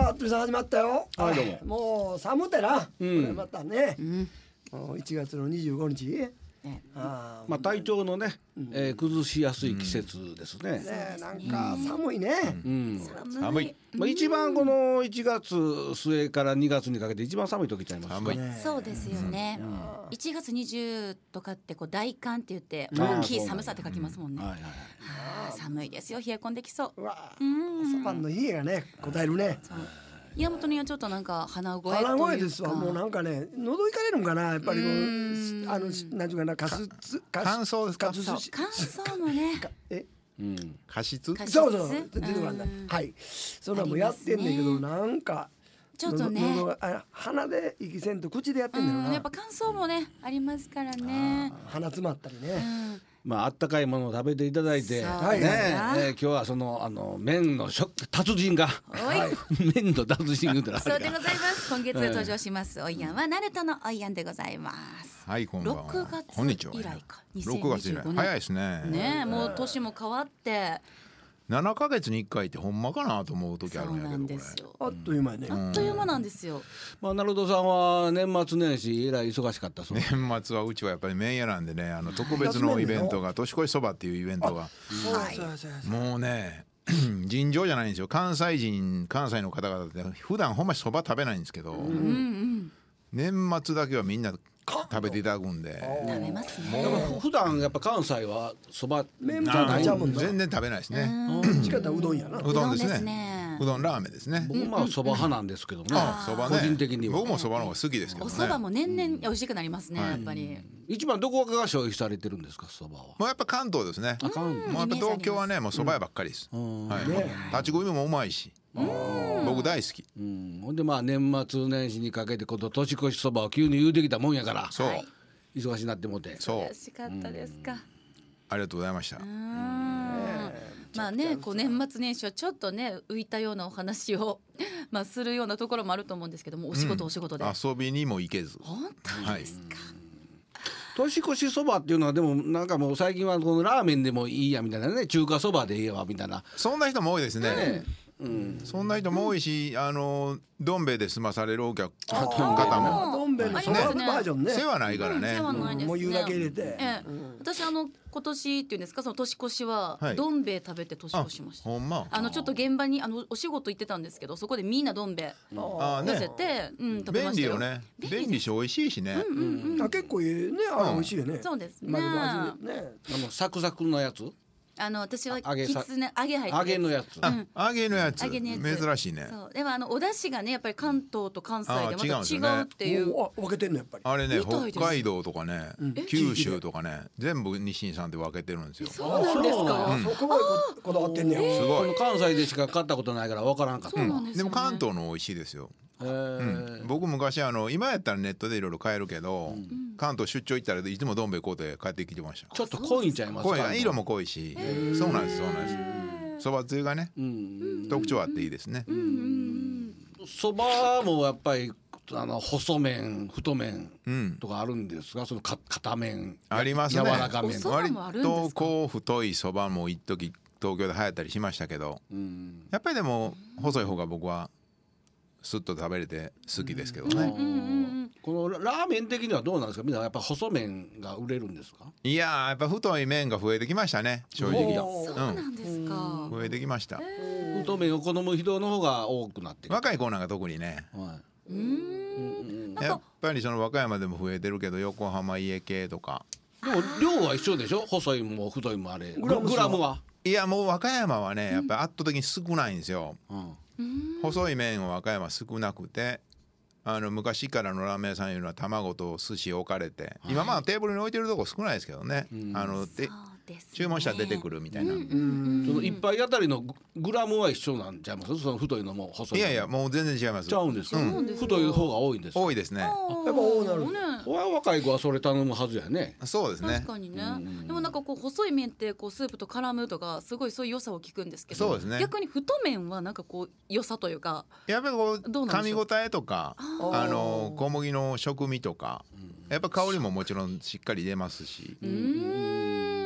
さあ鳥さん始まったよ。 はいどうももう寒てな、 うんこれまたね、1月の25日ねまあ体調のね、崩しやすい季節ですね。 ねなんか寒いね、 寒い。まあ一番この1月末から2月にかけて一番寒い時ちゃいますか。 寒いそうですよね。1月20とかってこう大寒って言って大きい寒さって書きますもんね。 はいはい。 あー寒いですよ。冷え込んできそう。 うわ朝晩の冷えがね答えるね。 岩本にはちょっとなんか鼻声というか。 鼻声ですわ。もうなんかね喉いかれるんかなやっぱりこうなんていうかな乾燥ですか乾燥もね。 加湿加湿そうそう出てくるんだ。はいそんなんもやってんねんけどなんかちょっとね喉が鼻で息せんと口でやってんだよな。 やっぱ乾燥もねありますからね。 鼻詰まったりね。 まああったかいものを食べていただいてね、 そう今日はその麺の達人が麺の達人言うてらそうでございます。今月登場しますおいやんはナルトのおいやんでございます。 はいこんばんは 6月こんにちは以来か。 6月以来 2025年早いですねねもう年も変わって 7ヶ月に1回ってほんまかなと思う時あるんやそうなんけどこですよ。 あっという間やね。 あっという間なんですよ。 まあナルトさんは年末年始えらい忙しかったそう。 年末はうちはやっぱり麺屋なんでね特別のイベントが年越しそばっていうイベントがそうもうね尋常じゃないんですよ。関西の方々って普段ほんまにそば食べないんですけど年末だけはみんな食べていただくんで食べますだかね。 ら普段やっぱ関西はそば麺じゃないちゃうもんな。 全然食べないですね。 ちかったらうどんやな。 うどんですうどんですねね。 うどんラーメンですね。 僕まあそば派なんですけどね。 そばね個人的には僕もそばの方が好きですけどね。 お蕎麦も年々美味しくなりますねやっぱり。 一番どこが消費されてるんですかそばは。 もうやっぱ関東ですね。もうやっぱ東京はねもうそば屋ばっかりです。はい立ち食いもうまいし僕大好き。 ほんでまあ年末年始にかけてこの年越しそばを急に言うてきたもんやからそう忙しになってもて。 そう美味しかったですか。 ありがとうございました。 まあねこう年末年始はちょっとね浮いたようなお話をまあするようなところもあると思うんですけどもお仕事お仕事で。 遊びにも行けず本当ですか。 年越しそばっていうのはでもなんかもう最近はこのラーメンでもいいやみたいなね中華そばでいいわみたいな。 そんな人も多いですね。そんな人も多いしどん兵衛で済まされるお客方もどん兵衛のそばバージョンね。 世話ないからね世話ないですね。 もう言うだけ入れてええ私今年っていうんですかその年越しははいどん兵衛食べて年越しました。 ほんまちょっと現場にお仕事行ってたんですけどそこでみんなどん兵衛あ寄せねて食べましたよ。 便利よね便利し美味しいしね。 あ結構いいねあれ美味しいよね。 そうですね。 まあ味でね。 サクサクのやつ私は揚げさきつね揚げ入って揚げのやつ。 揚げのやつ揚げのやつ珍しいね。 そうでもお出汁がねやっぱり関東と関西でまた違違うんですよねうっていう。 お分けてんのやっぱり。 あれねみたいです北海道とかね九州とかね全部日清さんで分けてるんですよ。すそうなんですか。 そこまでこだわってんねや。 ごい。 この関西でしか買ったことないから分からんかった。 そうなんですよね。 でも関東の美味しいですよ。僕昔今やったらネットでいろいろ買えるけど関東出張行ったらいつもどん兵衛買うて帰ってきてました。 ちょっと濃いんちゃいますか。 濃い色も濃いしそうなんですそうなんです。そばつゆがね特徴あっていいですね。 そばもやっぱり細麺太麺とかあるんですがその硬麺ありますね。 柔らか麺。 お蕎麦もあるんですか。 割とこう太いそばも一時東京で流行ったりしましたけどやっぱりでも細い方が僕はスッと食べれて好きですけどね。 このラーメン的にはどうなんですか。みんなやっぱ細麺が売れるんですか。 いやーやっぱ太い麺が増えてきましたね正直。 そうなんですか。 増えてきました。 太麺を好む人の方が多くなってきた。 若い子なんか特にねやっぱりその和歌山でも増えてるけど横浜家系とかでも量は一緒でしょ。細いも太いもあれグラムは。 いやもう和歌山はねやっぱり圧倒的に少ないんですよ。細い麺は和歌山少なくて昔からのラーメン屋さんいうのは卵と寿司置かれて今まあテーブルに置いてるとこ少ないですけどねで注文したら出てくるみたいな。 その一杯あたりのグラムは一緒なんちゃいます。その太いのも細いのも。 いやいやもう全然違います。 ちゃうんですか。太い方が多いんですか。 多いですね。 やっぱ多なる。 若い子はそれ頼むはずやね。 そうですね。 確かにね。でもなんかこう細い麺ってこうスープと絡むとかすごいそういう良さを聞くんですけど、 そうですね。 逆に太麺はなんかこう良さというかやっぱりこう噛み応えとか小麦の食味とかやっぱ香りももちろんしっかり出ますし。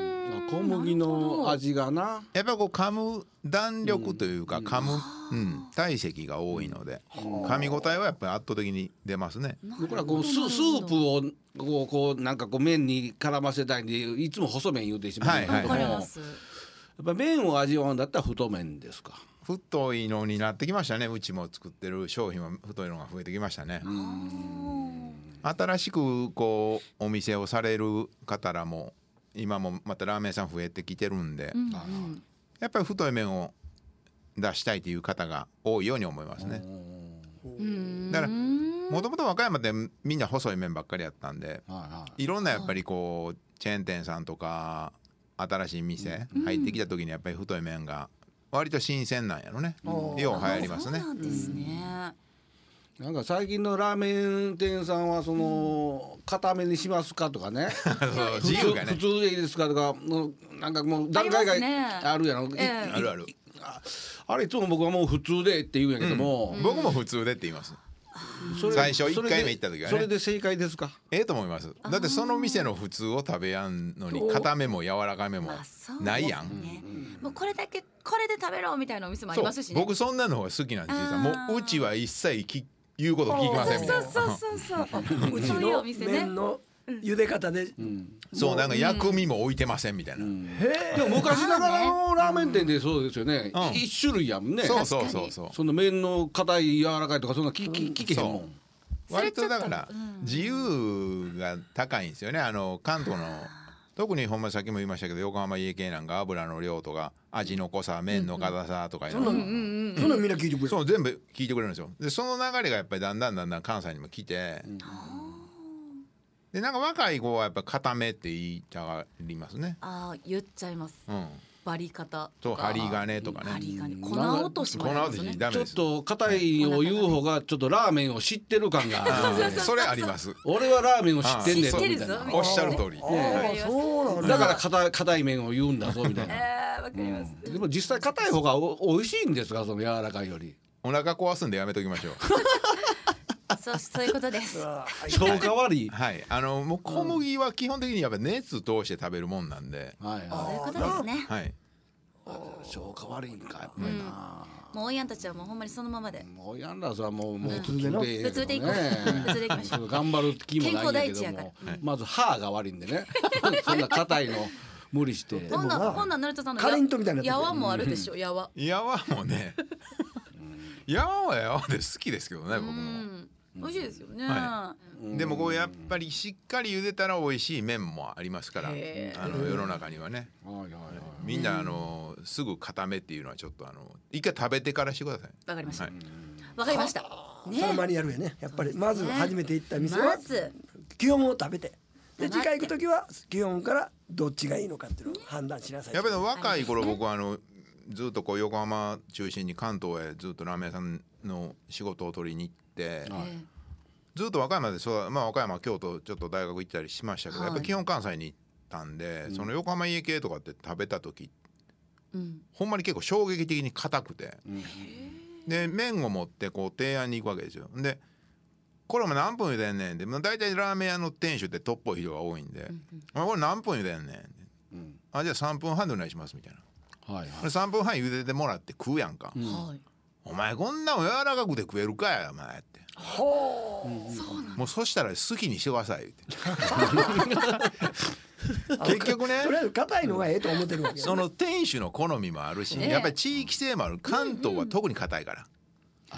小麦の味がな。 やっぱりこう噛む弾力というか噛む、体積が多いので噛み応えはやっぱり圧倒的に出ますね。 僕らこうスープをこうなんかこう麺に絡ませたいんでいつも細麺言うてしまうんだけども、やっぱ麺を味わうんだったら太麺ですか。 太いのになってきましたね。うちも作ってる商品は太いのが増えてきましたね。新しくこうお店をされる方らも今もまたラーメン屋さん増えてきてるんで、やっぱり太い麺を出したいという方が多いように思いますね。だからもともと和歌山ってみんな細い麺ばっかりやったんで、いろんなやっぱりこうチェーン店さんとか新しい店入ってきた時にやっぱり太い麺が割と新鮮なんやろね。よう流行りますね。 そうなんですね。 なんか最近のラーメン店さんはその固めにしますかとかねそう自由がね普通でいいですかとかなんかもう段階があるやろ。 あるある。 あれいつも僕はもう普通でって言うんやけども、 僕も普通でって言います。 それ最初1回目行った時はねそれで正解ですか。 と思います。だってその店の普通を食べやんのに固めも柔らかめもないやん。 もうこれだけこれで食べろみたいなお店もありますしね。 僕そんなのが好きなんですよ。もううちは一切言うこと聞きませんみたいな。 そううちの麺の茹で方で、 そうなんか薬味も置いてませんみたいな。 でも昔ながらのラーメン店でそうですよね。一種類やもんね。 そうそうそうそう。 その麺の硬い柔らかいとかそんな聞けへんもん。 割とだから自由が高いんですよね。関東の特にほんまさっきも言いましたけど横浜家系なんか油の量とか味の濃さ麺の硬さとかいうのそんなみんな聞いてくれる。 そう全部聞いてくれるんですよ。でその流れがやっぱりだんだん関西にも来て、でなんか若い子はやっぱ固めって言いたがりますね。 言っちゃいます。割り方と針金とかね。 針金粉落としもありますね。 ちょっと硬いを言う方がちょっとラーメンを知ってる感がそれあります。 俺はラーメンを知ってんねんみたいな。 おっしゃる通り。 そうなんだから硬い麺を言うんだぞみたいな。 わかります。 でも実際硬い方が美味しいんですか、その柔らかいより。 お腹壊すんでやめときましょう。 そういうことです。 消化悪い。 はい。もう小麦は基本的にやっぱ熱通して食べるもんなんで。 そういうことですね。 はい。 消化悪いんかやっぱりな。 もうおやんたちはもうほんまにそのままで。 もうやんらさもう普通でいこう。普通でいきましょう。 頑張る気もないんだけども、まず歯が悪いんでね。そんな硬いの無理して。 ほんな成田さんのカレントみたいなやわもあるでしょ。やわもね。やわはやわで好きですけどね僕も。 美味しいですよね。 でもこうやっぱりしっかり茹でたら美味しい麺もありますから、世の中にはね。みんなすぐ固めっていうのはちょっと一回食べてからしてください。 わかりました。わかりました。 そのマニュアルやね。やっぱりまず初めて行った店は基本を食べて、で次回行く時は基本からどっちがいいのかっていうのを判断しなさい。 やっぱり若い頃僕はずっとこう横浜中心に関東へずっとラーメン屋さんの仕事を取りに行って、ずっと和歌山で和歌山京都ちょっと大学行ったりしましたけど、やっぱり基本関西に行ったんで、その横浜家系とかって食べた時、ほんまに結構衝撃的に硬くて、で麺を持ってこう提案に行くわけですよ。でこれも何分茹でんねんで、大体ラーメン屋の店主ってトップっぽい人が多いんで、これ何分茹でんねん、じゃあ3分半でお願いしますみたいな。3分半茹でてもらって食うやんか。お前こんなの柔らかくて食えるかやお前って。もうそしたら好きにしてくださいって結局ね、 とりあえず硬いのがええと思ってるわけ。 その店主の好みもあるし、やっぱり地域性もある。関東は特に硬いから。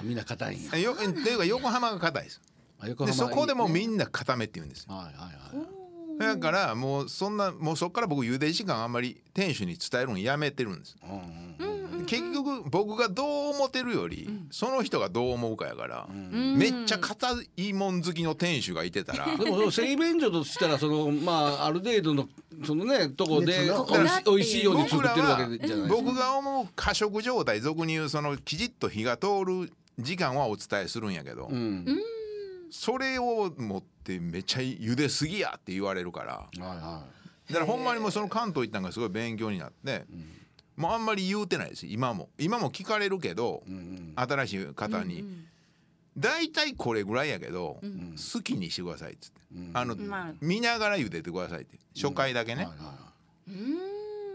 みんな硬いんや。 っていうか横浜が硬いです。でそこでもうみんな固めって言うんですよ。だからもうそっから僕茹で時間あんまり店主に伝えるのやめてるんです。結局僕がどう思ってるよりその人がどう思うかやから、めっちゃ硬いもん好きの店主がいてたらでも製麺所としたらある程度のそのねとこで美味しいように作ってるわけじゃないですか。 僕が思う過食状態、俗に言うきちっと火が通る時間はお伝えするんやけど、それを持ってめっちゃ茹ですぎやって言われるから、だからほんまにもうその関東行ったのがすごい勉強になって、もうあんまり言うてないです。今も聞かれるけど、新しい方に大体これぐらいやけど好きにしてくださいっつって、見ながら茹でてくださいって、初回だけね。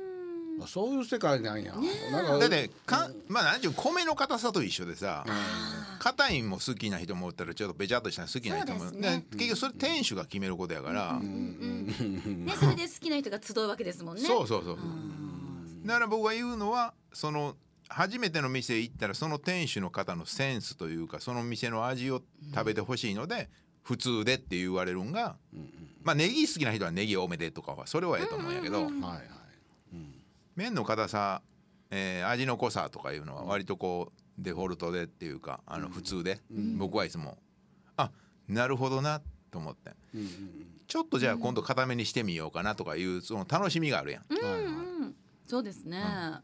そういう世界なんや。なんかだってまあなんていう米の硬さと一緒でさ、硬いも好きな人もおったらちょっとべちゃっとしたの好きな人も、ね、結局それ店主が決めることやから、 ね、それで好きな人が集うわけですもんね。 そうだから僕が言うのはその初めての店行ったらその店主の方のセンスというかその店の味を食べてほしいので、普通でって言われるんが、まあネギ好きな人はネギ多めでとかはそれはええと思うんやけど、麺の硬さ、味の濃さとかいうのは割とこうデフォルトでっていうか普通で、僕はいつもなるほどなと思って、ちょっとじゃあ今度固めにしてみようかなとかいうその楽しみがあるやん。 そうですね。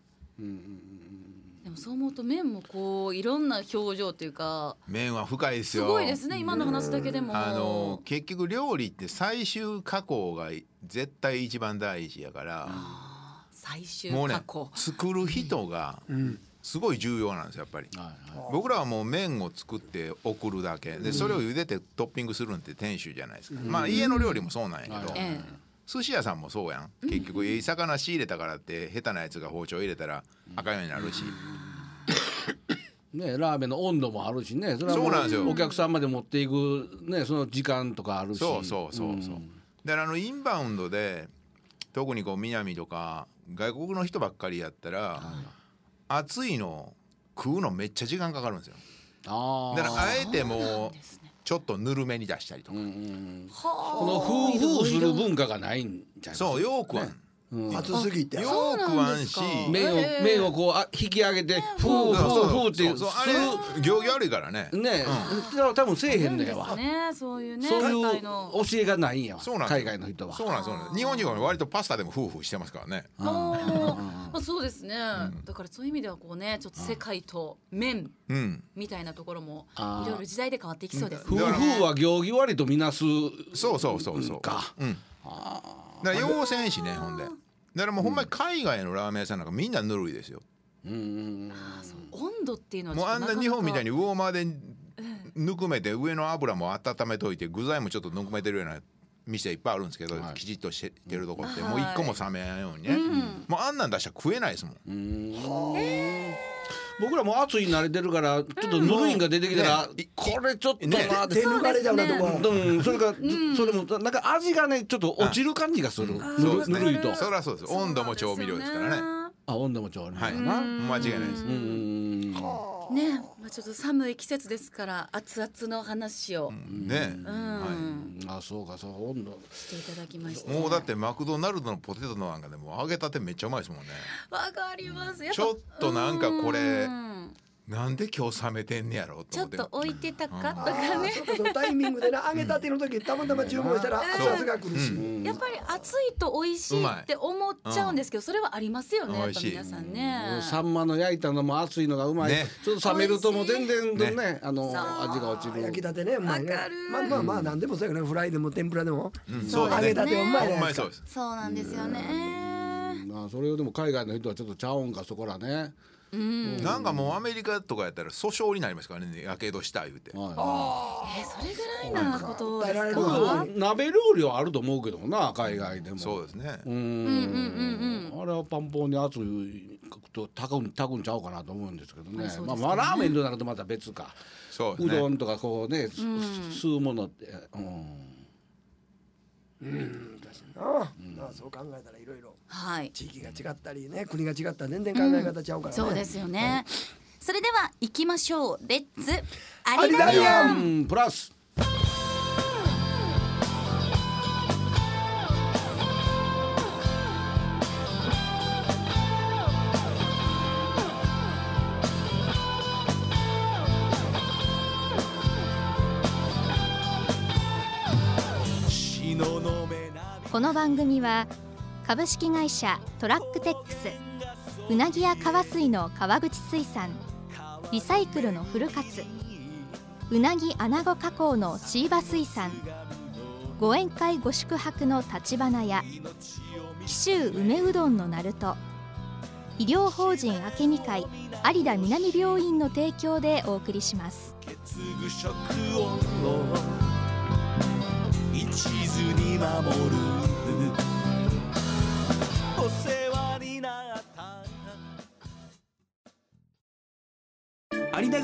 でもそう思うと麺もこういろんな表情というか麺は深いですよ。 すごいですね、今の話だけでも。 結局料理って最終加工が絶対一番大事やから、 最終加工、 もうね、作る人がすごい重要なんですよやっぱり。僕らはもう麺を作って送るだけで、それを茹でてトッピングするんって店主じゃないですか。まあ家の料理もそうなんやけど、寿司屋さんもそうやん。結局いい魚仕入れたからって下手なやつが包丁入れたら赤いようになるし、 ね、ラーメンの温度もあるしね、それはもうお客さんまで持っていく、ね、その時間とかあるし。 そうだからインバウンドで特にこう南とか外国の人ばっかりやったら、熱いの食うのめっちゃ時間かかるんですよ。だからあえてもうちょっとぬるめに出したりとか、 このフーフーする文化がないんじゃないですか。 そう、よくは熱すぎてよくはんし、 麺をこう引き上げてフーフーフーってあれ行儀悪いからね。 ね、多分せえへんのやわ。 そういうね、 そういう教えがないんやわ。海外の人は。 そうなんです。日本人は割とパスタでもフーフーしてますからね。 そうですね。だからそういう意味ではこうね、ちょっと世界と麺みたいなところもいろいろ時代で変わっていきそうですね。 フーフーは行儀悪いとみなす。 そうか。だから要せんしね、ほんで。だからもうほんまに海外のラーメン屋さんなんかみんなぬるいですよ。 温度っていうのはもうあんな日本みたいにウォーマーでぬくめて上の油も温めといて具材もちょっとぬくめてるような店いっぱいあるんですけど、きちっとしてるとこってもう一個も冷めやんようにね、もうあんなん出したら食えないですもん。 僕らも熱いに慣れてるからちょっとぬるいんが出てきたら、これちょっとな手抜かれちゃうなとか、 それからそれもなんか味がねちょっと落ちる感じがする。ぬるいと。 そりゃそうです。温度も調味料ですからね。 温度も調味料な。 間違いないです。 ね、ちょっと寒い季節ですから熱々の話をね、 そうか、そう温度していただきました。 もうだってマクドナルドのポテトなんかでも揚げたてめっちゃうまいですもんね。 わかります。 ちょっとなんかこれなんで今日冷めてんねやろうと思って、 ちょっと置いてたかとかね、 そのタイミングでな、揚げたての時たまたま注文したら熱々が来るし、 やっぱり熱いと美味しいって思っちゃうんですけど、それはありますよね、やっぱ皆さんね。 サンマの焼いたのも熱いのがうまい、ちょっと冷めるともう全然ね、味が落ちる。 焼きたてね、うまいね。まあ何でもそうやけどね、フライでも天ぷらでも揚げたてうまいね。 そうなんですよね。 それをでも海外の人はちょっとちゃうんか、そこらね。 なんかもうアメリカとかやったら訴訟になりますからね、やけどした言うて。 それぐらいなことですか。 鍋料理はあると思うけどな、海外でも。 そうですね。 あれはパンポンに熱いと炊くんちゃうかなと思うんですけどね。まあラーメンとなるとまた別か。うどんとかこうね、吸うものって。そう考えたらいろいろ地域が違ったりね、国が違ったら全然考え方ちゃうからね。 そうですよね。それでは行きましょう。レッツアリダリアンプラス。 この番組は株式会社トラックテックス、うなぎや川水の川口水産、リサイクルのフルカツ、うなぎアナゴ加工のシーバ水産、ご宴会ご宿泊の立花屋、紀州梅うどんのなると、医療法人明美会有田南病院の提供でお送りします。一途に守るお世話になった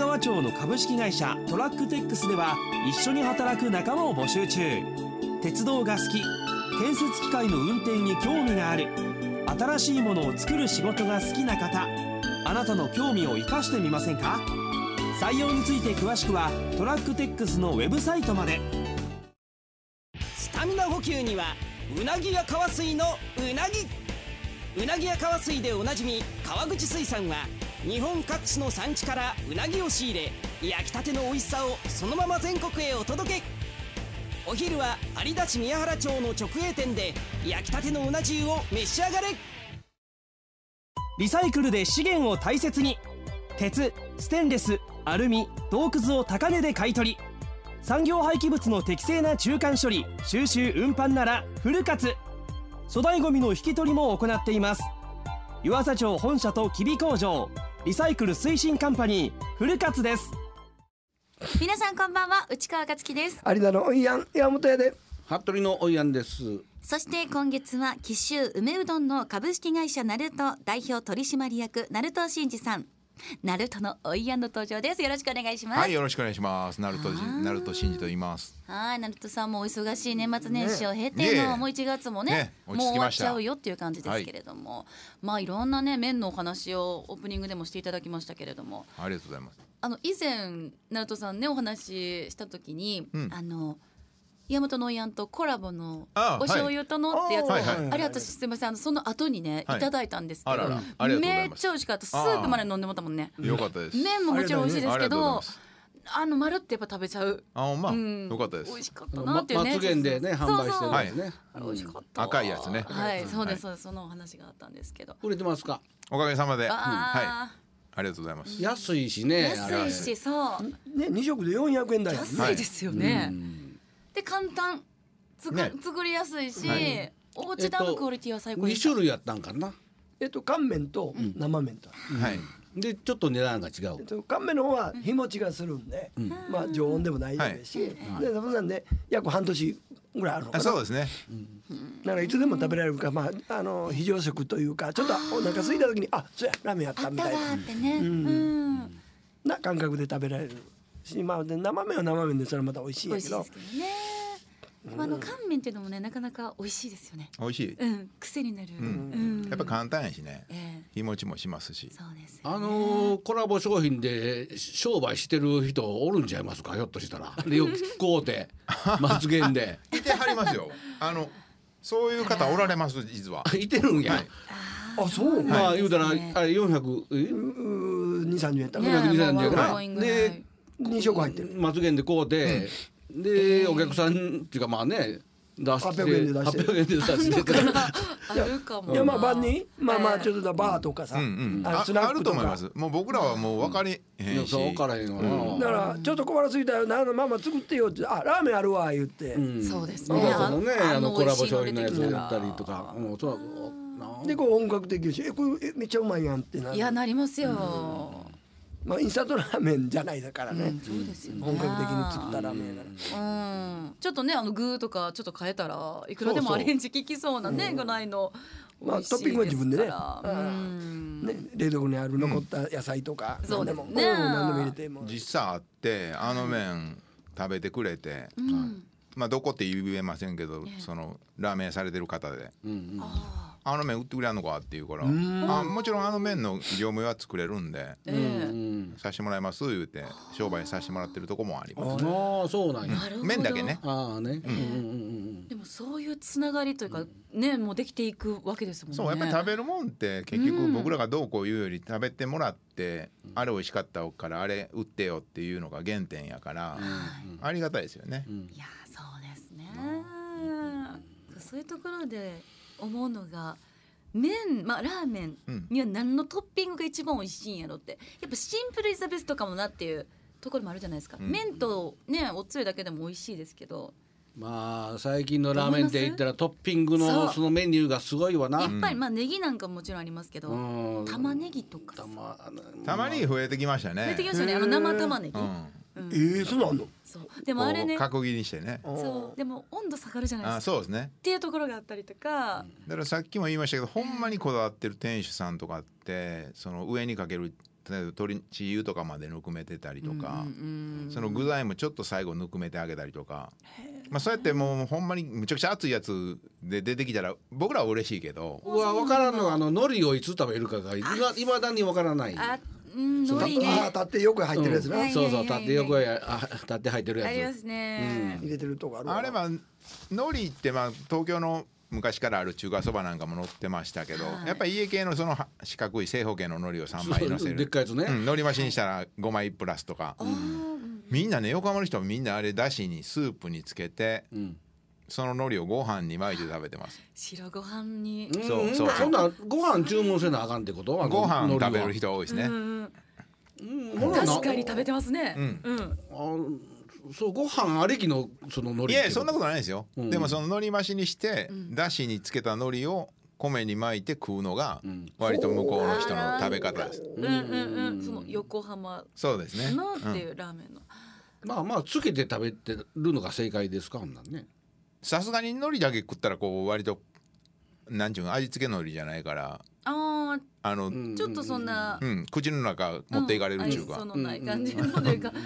川町の株式会社トラックテックスでは一緒に働く仲間を募集中。鉄道が好き、建設機械の運転に興味がある、新しいものを作る仕事が好きな方、あなたの興味を生かしてみませんか。採用について詳しくはトラックテックスのウェブサイトまで。 スタミナ補給にはうなぎや川水のうなぎ。うなぎや川水でおなじみ川口水産は日本各地の産地からうなぎを仕入れ、焼きたての美味しさをそのまま全国へお届け。お昼は有田市宮原町の直営店で焼きたてのうな重を召し上がれ。 リサイクルで資源を大切に。鉄、ステンレス、アルミ、銅くずを高値で買い取り。産業廃棄物の適正な中間処理、収集運搬ならフルカツ。粗大ごみの引き取りも行っています。湯浅町本社と吉備工場、リサイクル推進カンパニーフルカツです。 皆さんこんばんは、内川克樹です。 有田のおいやん山本屋で服部のおいやんです。 そして今月は紀州梅うどんの株式会社ナルト代表取締役鳴門真二さん、ナルトのおいやんの登場です。よろしくお願いします。 はい、よろしくお願いします。ナルト真二と言います。 はい、ナルトさんもお忙しい年末年始を経ての、もう1月もねもう終わっちゃうよっていう感じですけれども、まあいろんなね麺のお話をオープニングでもしていただきましたけれども、 ありがとうございます。 以前ナルトさんねお話しした時に、岩本のおやんとコラボのお醤油とのってやつを、あれ私すみませんその後にね、いただいたんですけど、めっちゃ美味しかった。スープまで飲んでもらったもんね。 よかったです。 麺ももちろん美味しいですけど、丸ってやっぱ食べちゃう。 よかったです。 美味しかったなっていうね。 まつげんでね販売してるんですね。 美味しかった。 赤いやつね。 はい、そうです。そのお話があったんですけど。 売れてますか？ おかげさまで。はい。ありがとうございます。 安いしね。 安いし、そう。 ね、2食で400円台。 安いですよね。で簡単。作りやすいし、お家でのクオリティは最高です。 2種類やったんかな。 乾麺と生麺と。 はい。でちょっと値段が違う。 乾麺の方は日持ちがするんで、まあ常温でも大丈夫ですし、でなんで約半年ぐらいあるのかな。 そうですね。 だからいつでも食べられるか、まあ非常食というか、ちょっとお腹空いた時にそうやラーメンやったみたいな感覚で食べられるし、まあ生麺は生麺でそれはまた美味しいんやけど。 乾麺っていうのもねなかなか美味しいですよね。 美味しい。 癖になる。 やっぱ簡単やしね。日持ちもしますし。 そうです。 コラボ商品で商売してる人おるんちゃいますか、ひょっとしたら。よくこうてまつげんで。 いてはりますよ。そういう方おられます実は。 いてるんや。 あ、そう。 まあ言うたらあれ400、 230円やった。 230円かな。 で2食入ってる。 まつげんでこうて。でお客さんっていうかまあね出して 800円で出して 800円で出してあるかも。 いやまあ晩にまあちょっとバーとかさ、スナックとか。 もう僕らはもう分かりへんし。 分からへんわな。 だからちょっと小腹ついたよな、ママ作ってよって、ラーメンあるわ言って。 そうですね。 コラボ商品のやつやったりとか。 でこう本格的し、これめっちゃうまいやんってなる。 いやなりますよ。 まあインスタントラーメンじゃないだからね。 そうですよね。 本格的に作ったラーメンだから。 ちょっとね具とかちょっと変えたらいくらでもアレンジ効きそうなねぐらいの。 まあトッピングは自分でね。冷蔵庫にある残った野菜とか何でも何でも入れても。 実際あって麺食べてくれて、まあどこって言えませんけど、そのラーメンされてる方で。麺売ってくれんのかって言うから、もちろん麺の業務は作れるんで、さしてもらいます言うて商売させてもらってるとこもあります。 ああそうなんや。 麺だけね。 でもそういうつながりというかねもうできていくわけですもんね。 そうやっぱり食べるもんって結局僕らがどうこう言うより食べてもらって、あれ美味しかったからあれ売ってよっていうのが原点やから、ありがたいですよね。 いやそうですね。そういうところで思うのがラーメンには何のトッピングが一番美味しいんやろって、やっぱシンプルイズベストかもなっていうところもあるじゃないですか。麺とねおつゆだけでも美味しいですけど、 まあ最近のラーメンって言ったらトッピングのそのメニューがすごいわな。 やっぱりネギなんかももちろんありますけど、玉ねぎとか玉ねぎ増えてきましたね。 増えてきましたね。生玉ねぎ。 そうなんの。 そうでもあれね角切りにしてね。 そうでも温度下がるじゃないですか。 そうですね。 っていうところがあったりとか。 だからさっきも言いましたけど、ほんまにこだわってる店主さんとかってその上にかける例えば鶏チー油とかまでぬくめてたりとか、その具材もちょっと最後ぬくめてあげたりとか、そうやってもうほんまにむちゃくちゃ熱いやつで出てきたら僕らは嬉しいけど、 分からんのは海苔をいつ食べるかがいまだに分からない。 海苔ね。 立って横へ入ってるやつな。 そうそう、立って横へ立って入ってるやつ。 ありますね。 入れてるとこあるわ。 あれは海苔って東京の昔からある中華そばなんかも載ってましたけど、やっぱり家系のその四角い正方形の海苔を3枚乗せる、 でっかいやつね、 海苔増しにしたら5枚プラスとか、みんなね、横浜の人もみんなあれだしにスープにつけて、その海苔をご飯に巻いて食べてます。 白ご飯に。 そうそう。 そんなご飯注文せなあかんってこと？ ご飯食べる人多いですね。 確かに食べてますね。 そう、ご飯ありきのその海苔。 いや、そんなことないですよ。でもその海苔増しにしてだしにつけた海苔を米に巻いて食うのが割と向こうの人の食べ方です。 その横浜そうですねのっていうラーメンの。 まあつけて食べてるのが正解ですか、ほんなんね。 さすがに海苔だけ食ったらこう割となんちゅうの味付け海苔じゃないから、 ちょっとそんな、 口の中持っていかれるっていうか、 そのない感じのというか、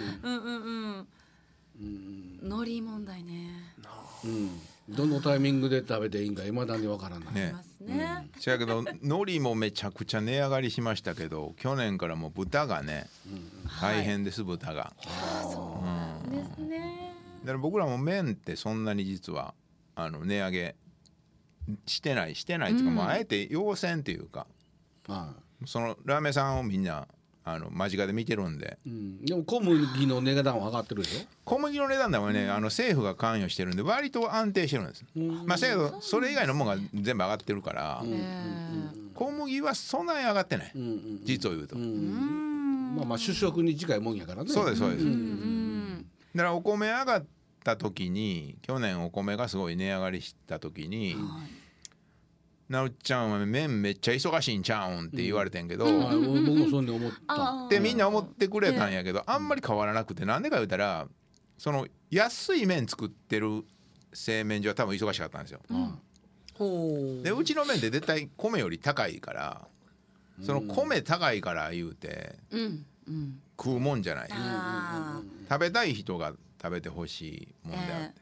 海苔問題ね。 どのタイミングで食べていいんか未だにわからない。 ね。そやけど海苔もめちゃくちゃ値上がりしましたけど、去年からもう豚がね、大変です。豚が。 そうですね。 だから僕らも麺ってそんなに実は値上げしてないっていうか、もうあえて要請っていうか、そのラーメンさんをみんな間近で見てるんで、 でも小麦の値段は上がってるでしょ。 小麦の値段はね、政府が関与してるんで割と安定してるんです。せやけどそれ以外のものが全部上がってるから、小麦はそんなに上がってない、実を言うと。 まあ主食に近いもんやからね。 そうですそうです。だからお米上がった時に、去年お米がすごい値上がりした時に、なるちゃんは麺めっちゃ忙しいんちゃうんって言われてんけど、 僕もそうに思ったってみんな思ってくれたんやけど、あんまり変わらなくて、なんでか言うたら、その安い麺作ってる製麺所は多分忙しかったんですよ。でうちの麺って絶対米より高いから、その米高いから言うて食うもんじゃない。食べたい人が食べてほしいもんであって、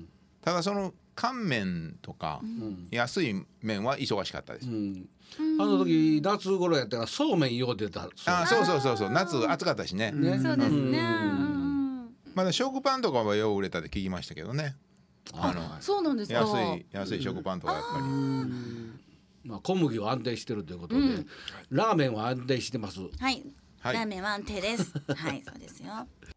ただその乾麺とか安い麺は忙しかったです。 あの時夏頃やったらそうめんよう出た。 そう夏暑かったしね。 そうですね。 まだ食パンとかはよう売れたって聞きましたけどね。 そうなんですか。 安い食パンとかやっぱり。小麦は安定してるということで、ラーメンは安定してます。 はい。ラーメンは安定です。はい、そうですよ。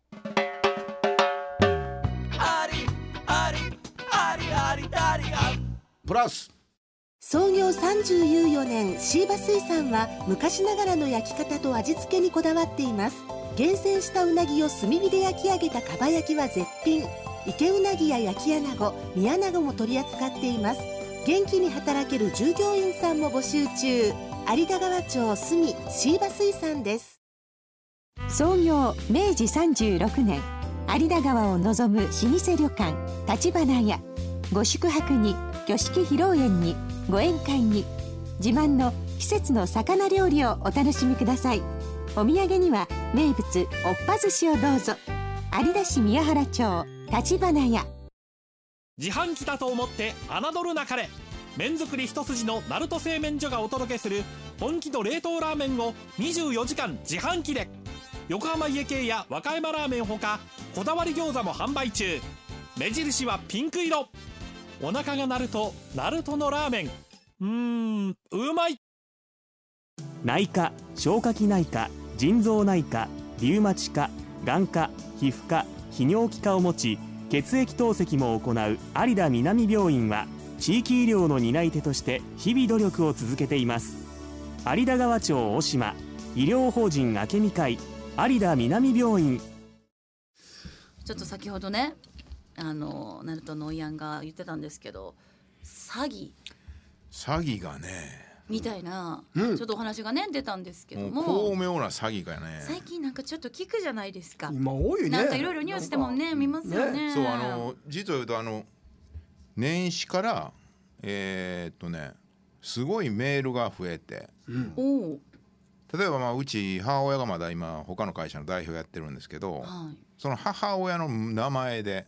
プラス創業34年シーバ水産は昔ながらの焼き方と味付けにこだわっています。厳選したうなぎを炭火で焼き上げたかば焼きは絶品。池うなぎや焼き穴子、煮穴子も取り扱っています。元気に働ける従業員さんも募集中。有田川町住シーバ水産です。 創業明治36年、有田川を望む老舗旅館立花屋。ご宿泊に、挙式披露宴に、ご宴会に、自慢の季節の魚料理をお楽しみください。お土産には名物おっぱ寿司をどうぞ。有田市宮原町立花屋。 自販機だと思って侮るなかれ。麺作り一筋の鳴門製麺所がお届けする本気の冷凍ラーメンを24時間自販機で。横浜家系や和歌山ラーメンほか、こだわり餃子も販売中。目印はピンク色。お腹が鳴るとナルトのラーメン、うまい。 内科、消化器内科、腎臓内科、リウマチ科、眼科、皮膚科、泌尿器科を持ち、血液透析も行う有田南病院は地域医療の担い手として日々努力を続けています。有田川町大島医療法人明美会有田南病院。 ちょっと先ほどね、ナルトのおやんが言ってたんですけど、詐欺がねみたいな、ちょっとお話がね出たんですけども、 巧妙な詐欺がね、 最近なんかちょっと聞くじゃないですか。 今多いね。 なんかいろいろニュースでもね見ますよね。 そう実を言うと年始からすごいメールが増えて、 例えばうち母親がまだ今他の会社の代表やってるんですけど、その母親の名前で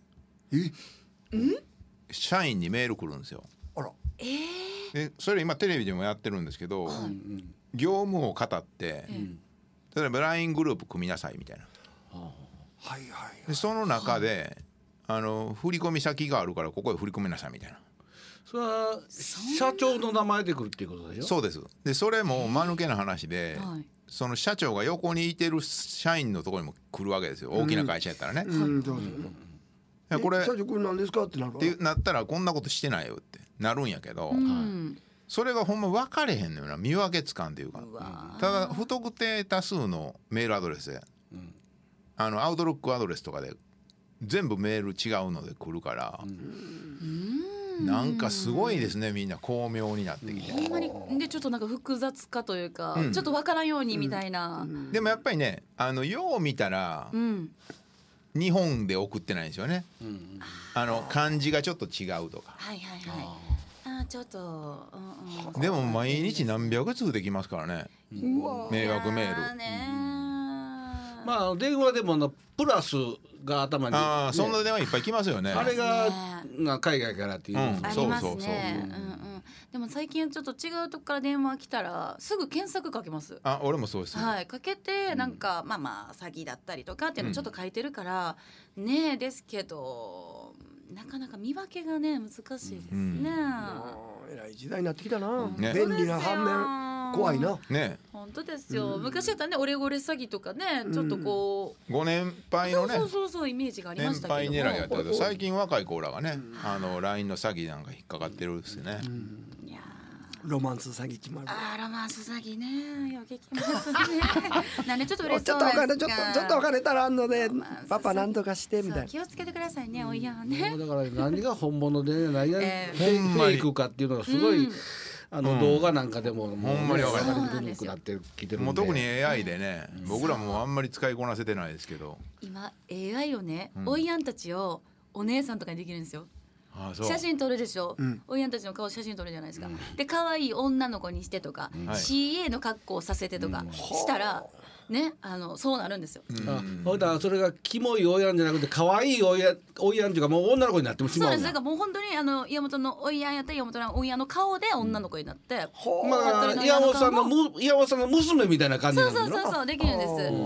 社員にメール来るんですよ。 あら。 でそれ今テレビでもやってるんですけど、業務を語って、例えば LINE グループ組みなさいみたいな。でその中で振込先があるからここへ振り込みなさいみたいな。 それは社長の名前で来るっていうことでしょ。 そうです。でそれも間抜けな話で、その社長が横にいてる社員のところにも来るわけですよ。大きな会社やったらね。これ社長これ何ですかってなるわ。 ってなったらこんなことしてないよってなるんやけど、それがほんま分かれへんのよな、見分けつかんっていうか。ただ不特定多数のメールアドレスで、アウトロックアドレスとかで全部メール違うので来るから、なんかすごいですね、みんな巧妙になってきて。 ほんまにでちょっとなんか複雑化というか、ちょっと分からんようにみたいな。 でもやっぱりね、よう見たら、日本で送ってないんですよね。漢字がちょっと違うとか。 ちょっと、 でも毎日何百通できますからね、迷惑メール。 まあ電話でもプラスが頭に、 そんな電話いっぱい来ますよね。 あれが海外からっていう、 ありますね。でも最近ちょっと違うとこから電話来たらすぐ検索かけます。 俺もそうです。 かけてなんかまあ詐欺だったりとかっていうのちょっと書いてるからね。ですけどなかなか見分けがね難しいですね。 えらい時代になってきたな。便利な反面怖いな。 ね。 本当ですよ。昔やったらねオレオレ詐欺とかねちょっとこうご年配のね、 そうイメージがありましたけども、 年配狙いやったけど最近若い子らがねLINE の詐欺なんか引っかかってるんですよね。 ロマンス詐欺ちまる。 ロマンス詐欺ね。よく聞きますね。なんでちょっと嬉しそうなんですか。 ちょっとお金足らんのでパパなんとかしてみたいな。 気をつけてくださいね、おいやね。 だから何が本物で何がフェイクかっていうのがすごい動画なんかでもほんまに分かりにくくなってきてるんで。 もう特に AI でね、僕らもあんまり使いこなせてないですけど。 今 AI をね、おいやんたちをお姉さんとかにできるんですよ。写真撮るでしょ、おいやんたちの顔写真撮るじゃないですか、で可愛い女の子にしてとか、CA の格好をさせてとかしたらね、そうなるんですよ。 それがキモいおいやんじゃなくて可愛いおいやんっていうかもう女の子になってもしまう。 そうです。だからもう本当に岩本のおいやんやったら岩本のおいやんの顔で女の子になって、 岩本さんの娘みたいな感じなんだよ。 そうできるんです。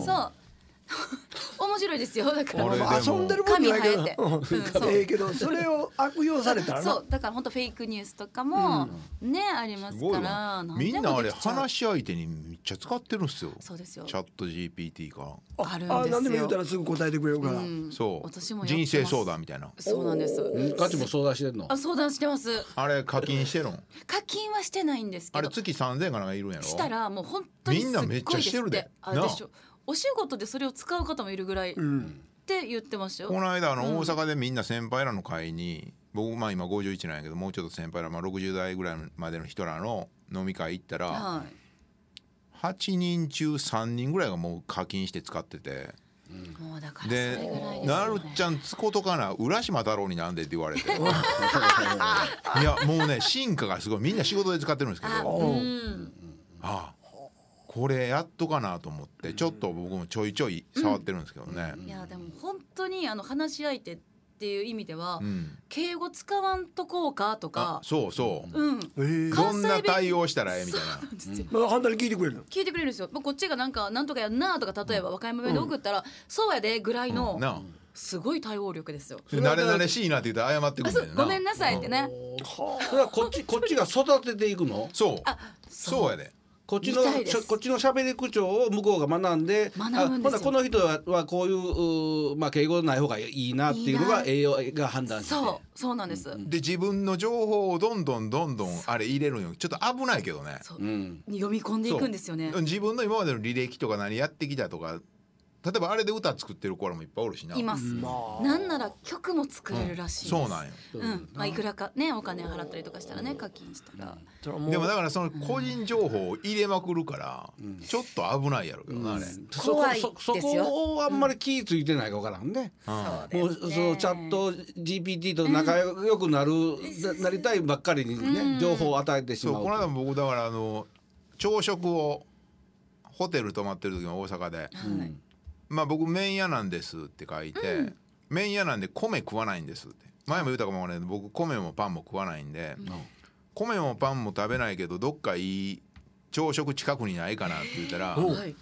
そう面白いですよ。だから遊んでるもんじゃないけど、それを悪用されたらそうだから本当フェイクニュースとかもねありますから。 みんなあれ話し相手にめっちゃ使ってるんですよ。 そうですよ。 チャット GPT かあるんですよ。 何でも言うたらすぐ答えてくれるから。 そう人生相談みたいな。 そうなんです。 ガチも相談してんの？ 相談してます。 あれ課金してるの？課金はしてないんですけど、あれ月3000円かなんかいるんやろ。 したらもう本当にみんなめっちゃしてるで。 お仕事でそれを使う方もいるぐらいって言ってましたよ。 この間大阪でみんな先輩らの会に、僕今51なんやけどもうちょっと先輩ら60代ぐらいまでの人らの飲み会行ったら、8人中3人ぐらいがもう課金して使ってて、 もうだからそれぐらいですよね。 なるちゃんつことかな浦島太郎になんでって言われていやもうね進化がすごい。みんな仕事で使ってるんですけど、これやっとかなと思ってちょっと僕もちょいちょい触ってるんですけどね。 いやでも本当に話し相手っていう意味では、敬語使わんとこうかとか、 そう、どんな対応したらええみたいな簡単に聞いてくれるの。 聞いてくれるんですよ。こっちがなんとかやんなとか、例えば和歌山弁で送ったら、そうやでぐらいのすごい対応力ですよ。 慣れ慣れしいなって言って謝ってくるんだよな。 ごめんなさいってね。 それはこっちが育てていくの？ そうやで。 こっちの喋り口調を向こうが学んで、この人はこういう敬語ない方がいいなっていうのが栄養が判断して。 そうなんです。 で自分の情報をどんどんあれ入れるのちょっと危ないけどね。 読み込んでいくんですよね。 自分の今までの履歴とか何やってきたとか。例えばあれで歌作ってる子らもいっぱいおるしな。 います。なんなら曲も作れるらしいです。 そうなんよ。 いくらかねお金払ったりとかしたらね課金したら。 でもだからその個人情報を入れまくるからちょっと危ないやろけどなあれ。 怖いですよ。 そこをあんまり気ぃついてないか分からんね。もうそのチャット GPT と仲良くなりたいばっかりにね情報を与えてしまう。 この間僕だから朝食をホテル泊まってる時も大阪で、まあ僕麺屋なんですって書いて、麺屋なんで米食わないんですって。前も言ったかもね、僕米もパンも食わないんで、米もパンも食べないけどどっかいい朝食近くにないかなって言ったら、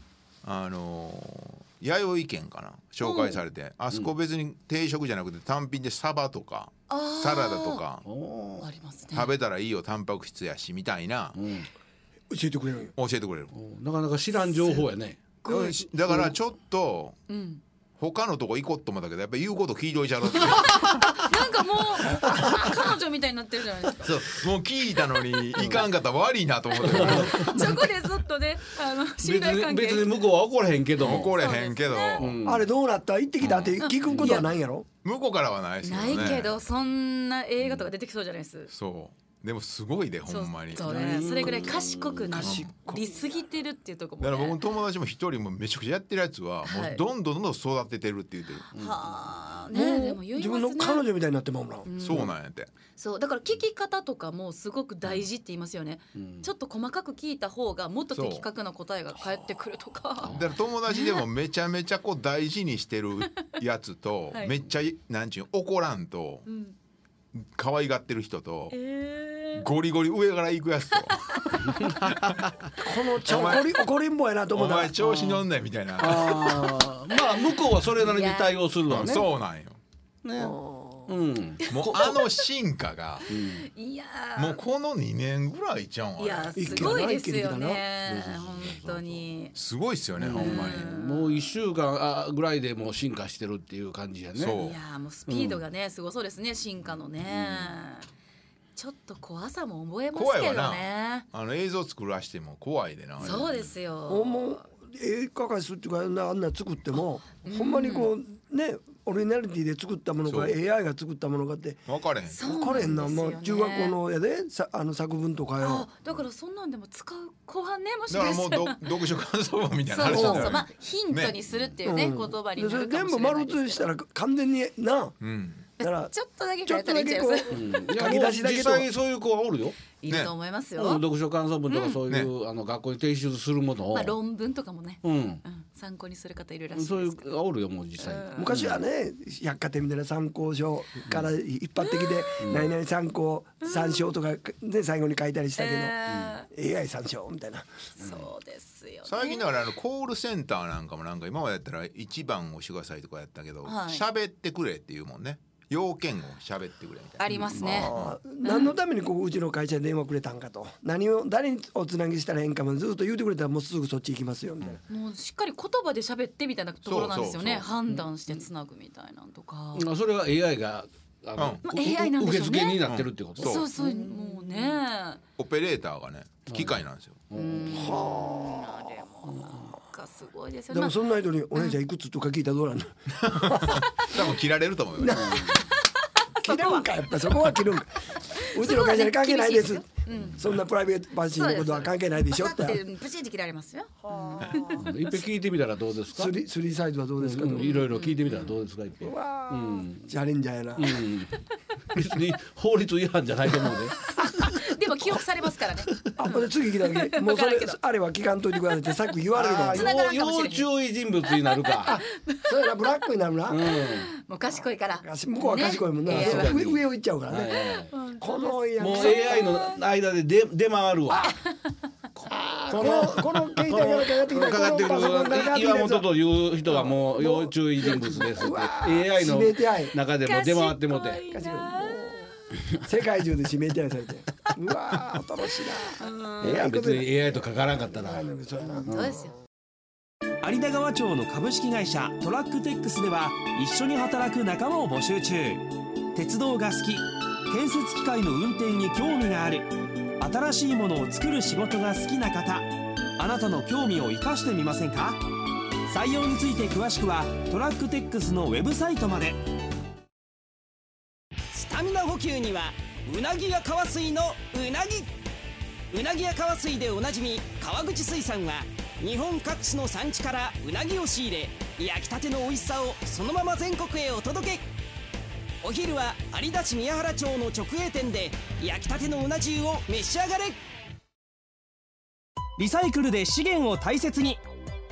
弥生県かな紹介されて、あそこ別に定食じゃなくて単品でサバとかサラダとか食べたらいいよ、タンパク質やしみたいな、 教えてくれる。 なかなか知らん情報やね。 だからちょっと他のとこ行こうと思ったけど、やっぱ言うこと聞いといちゃろってなんかもう彼女みたいになってるじゃないですか。 そう、もう聞いたのにいかんかったら悪いなと思ってそこでずっとね、信頼関係別に向こうは怒れへんけど、 あれどうなった、行ってきたって聞くことはないんやろ。 向こうからはないですけどね。 ないけど、そんな映画とか出てきそうじゃないです。 そうでもすごいで、ほんまに。 そうね、それぐらい賢くなりすぎてるっていうところもね。 だから僕の友達も一人もめちゃくちゃやってるやつはもうどんどん育ててるって言ってる。 はあね、でも言いますね。 自分の彼女みたいになってまうな。 そうなんやって。 そうだから聞き方とかもすごく大事って言いますよね。ちょっと細かく聞いた方がもっと的確な答えが返ってくるとか。 だから友達でもめちゃめちゃこう大事にしてるやつと、めっちゃなんちゅう怒らんと可愛がってる人と、ゴリゴリ上から行くやつとこの怒りんぼやなと思った。 お前調子乗んないみたいな。 まあ向こうはそれなりに対応するわね。 そうなんよね。 もう進化がもうこの2年ぐらいちゃうん。 いやすごいですよね、本当にすごいっすよね、ほんまに。 もう1週間ぐらいでもう進化してるっていう感じやね。 いやもうスピードがねすごそうですね、進化のね。ちょっと怖さも覚えますけどね。 映像作らしても怖いでな。 そうですよ。 もう絵描かすっていうか、あんな作ってもほんまにこうね、オリジナリティで作ったものか AI が作ったものかって分かれへんな。もう中学校のやで作文とかよ。 だからそんなんでも使う後半ね、もしだかからしたらもう読書感想文みたいな。 そうまあヒントにするっていうね言葉になるかもしれないですけど。 全部丸写ししたら完全にな。だからちょっとだけ書き出しだけ実際そういう子はおるよ。 いると思いますよ。 読書感想文とかそういう学校に提出するものを、 論文とかもね、参考にする方いるらしいです。 そういうおるよ、もう実際。 昔はね、百貨店みたいな参考書から一般的で何々参考参照とかね最後に書いたりしたけど、AI 参照みたいな。 そうですよね。 最近だからコールセンターなんかもなんか今までやったら1番押してくださいとかやったけど、喋ってくれっていうもんね。要件を喋ってくれみたいな。 ありますね。 何のためにうちの会社に電話くれたんかと、誰におつなぎしたらへんかもずっと言うてくれたらもうすぐそっち行きますよみたいな。 もうしっかり言葉で喋ってみたいなところなんですよね。判断してつなぐみたいなとか。 それは AI が AI なんでしょうね。 受付になってるってこと。 そうもうね。 オペレーターがね機械なんですよ。 はあ。すごいですよ。 でもそんな人にお姉ちゃんいくつとか聞いたらどうなんの。 多分切られると思うよ。 切るんか、やっぱそこは切るんか。うちの会社に関係ないです。そんなプライベートバシのことは関係ないでしょって。 プチって切られますよ。 いっぺん聞いてみたらどうですか。 スリーサイズはどうですか。 いろいろ聞いてみたらどうですか。いっぺん。 チャレンジャーやな。 別に法律違反じゃないと思うね。 でも記憶されますからね。 次来た時もうそれあれは聞かんといてくださいってさっき言われるの。 要注意人物になるか。 そうやな、ブラックになるな。 もう賢いから。 向こうは賢いもんな。上を行っちゃうからね。このもう AI の間で出回るわ。 この携帯からかかってくる岩本という人はもう要注意人物ですって AI の中でも出回ってもて世界中で指名手配されて、うわー恐ろしいな。 いや別に AI とかからんかったら。 そうですよ。 有田川町の株式会社トラックテックスでは一緒に働く仲間を募集中。鉄道が好き、建設機械の運転に興味がある、新しいものを作る仕事が好きな方、あなたの興味を生かしてみませんか。採用について詳しくはトラックテックスのウェブサイトまで。 スタミナ補給にはうなぎや川水のうなぎや川水でおなじみ川口水産は日本各地の産地からうなぎを仕入れ、焼きたての美味しさをそのまま全国へお届け。お昼は有田市宮原町の直営店で焼きたてのうな重を召し上がれ。 リサイクルで資源を大切に、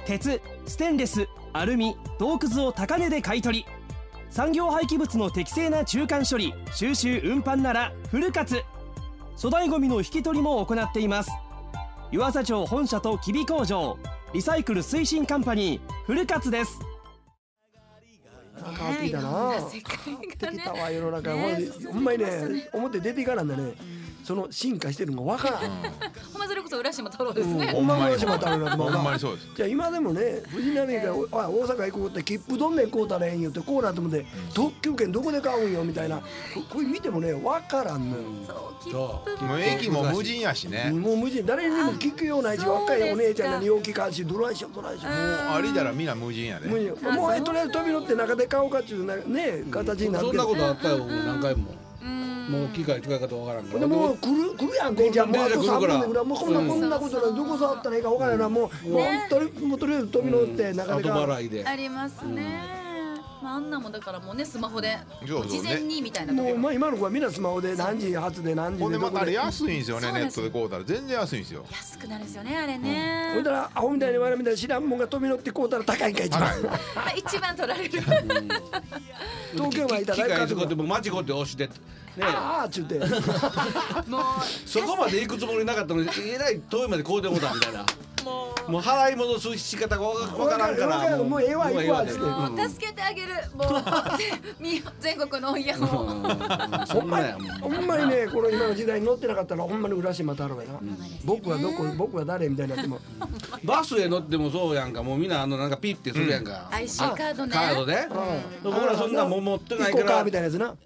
鉄、ステンレス、アルミ、銅くずを高値で買い取り、産業廃棄物の適正な中間処理、収集運搬ならフルカツ。粗大ごみの引き取りも行っています。湯浅町本社と吉備工場、リサイクル推進カンパニーフルカツです。 変わってきたな。変わってきたわ世の中。ほんまにね、表出ていかなんだね。その進化してるのがわからん。 ほんまそれこそ浦島太郎ですね。 ほんま浦島太郎なってほんまにそうです。 じゃあ今でもね、藤波が大阪行こうって切符どんねん買うたらええんよってこうなってもって特急券どこで買うんよみたいな、これ見てもねわからんのよ。 そうもう駅も無人やしね。 もう無人、誰にも聞くような位置若いお姉ちゃんに陽気かしどないしようどないしよう。 もう歩いたらみんな無人やで。 無人。もうとりあえず飛び乗って中で買おうかっちゅうね形になってる。 そんなことあったよ何回も。もう機械使い方わからんから。 でも来るやんけ。じゃあもうあと3分でぐらいもうこんなことないどこ触ったらいいかわからんな。もうとりあえず飛び乗って中で買う。 後払いで。 ありますね。あんなもだからもうねスマホで事前にみたいな。 もう今の子はみんなスマホで何時発で何時で。 ほんでまたあれ安いんですよね。ネットで買うたら全然安いんですよ。 安くなるんですよねあれね。 ほんだらアホみたいに我々みたいに知らんもんが飛び乗って買うたら高いんか一番。 一番取られる。 東京はいただいた機械使っても間違って押してああちゅってもうそこまで行くつもりなかったのにえらい遠いまで買うてもたみたいな。もう払い戻す仕方がわからんからもうええわ行くわってもう助けてあげるもう全国の親をほんまにねこの今の時代に乗ってなかったらほんまに浦島太郎やな。僕はどこ僕は誰みたいになってもバスへ乗ってもそうやんか。もうみんななんかピッてするやんか。 IC カードね。 カードで僕らそんなもん持ってないからみたいなやつな。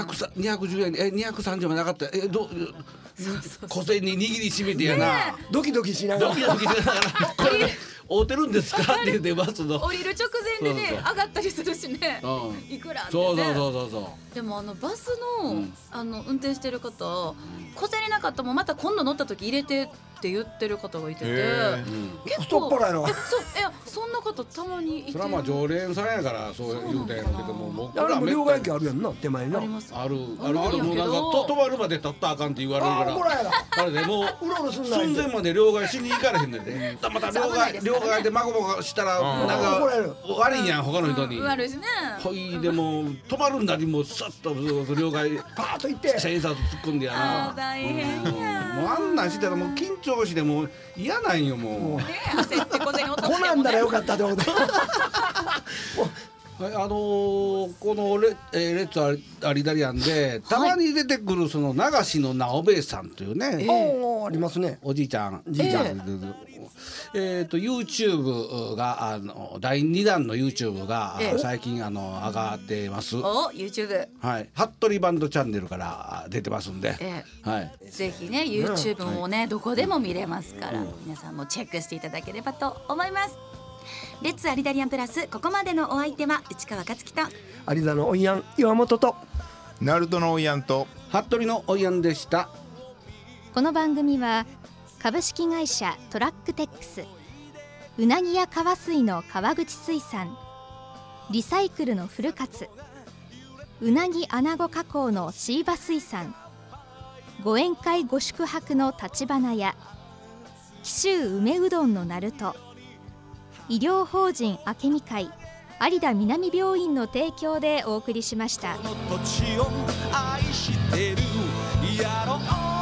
210円230円もなかった。小銭に握りしめてやな。 ドキドキしながらドキドキしながらこれ合うてるんですかって言ってバスの降りる直前でね上がったりするしね。いくらってね。 そうでもバスの運転してる方小銭なかったもまた今度乗った時入れてって言ってる方がいてて結構太っ腹やな。 そんな方たまにいて。 それはまあ常連さんやからそう言うたんやろうけども僕あれらも両替機あるやんな手前にな。 あるけどもうなんか止まるまで立ったらあかんって言われるからあれでもう寸前まで両替しに行かれへんねんでまた両替でまごまごしたらなんか悪いやん他の人に。 悪いしね。 ほいでも止まるんだにもうさっと両替パーッと行って千円札突っ込んでやな。 大変や。 もうあんなんしてたらもう緊張してもう嫌なんよもう。 焦って小銭落としてもね。 こなんだらよかったって思って。 このレッツアリダリアンでたまに出てくるその流しの直兵衛さんというね、 ありますね。 おじいちゃん、YouTube が第2弾の YouTube が最近上がってます。 YouTube。 はい。服部バンドチャンネルから出てますんで、はい。 ぜひね YouTube もねどこでも見れますから皆さんもチェックしていただければと思います。レッツアリダリアンプラスここまでのお相手は内川克樹と有田のおいやん岩本とナルトのおいやんと服部のおいやんでした。 この番組は株式会社トラックテックス、うなぎや川水の川口水産、リサイクルのフルカツ、うなぎアナゴ加工のシーバ水産、ご宴会ご宿泊の立花屋、紀州梅うどんのなると、医療法人明美会有田南病院の提供でお送りしました。 この土地を愛してるやろう